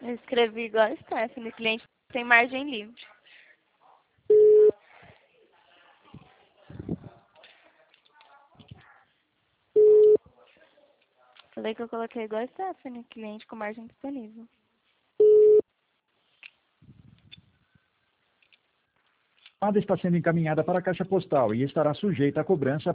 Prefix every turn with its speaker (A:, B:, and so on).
A: Eu escrevi igual a Stephanie, cliente tem margem livre. Falei que eu coloquei igual a Stephanie, cliente com margem disponível.
B: A chamada está sendo encaminhada para a caixa postal e estará sujeita à cobrança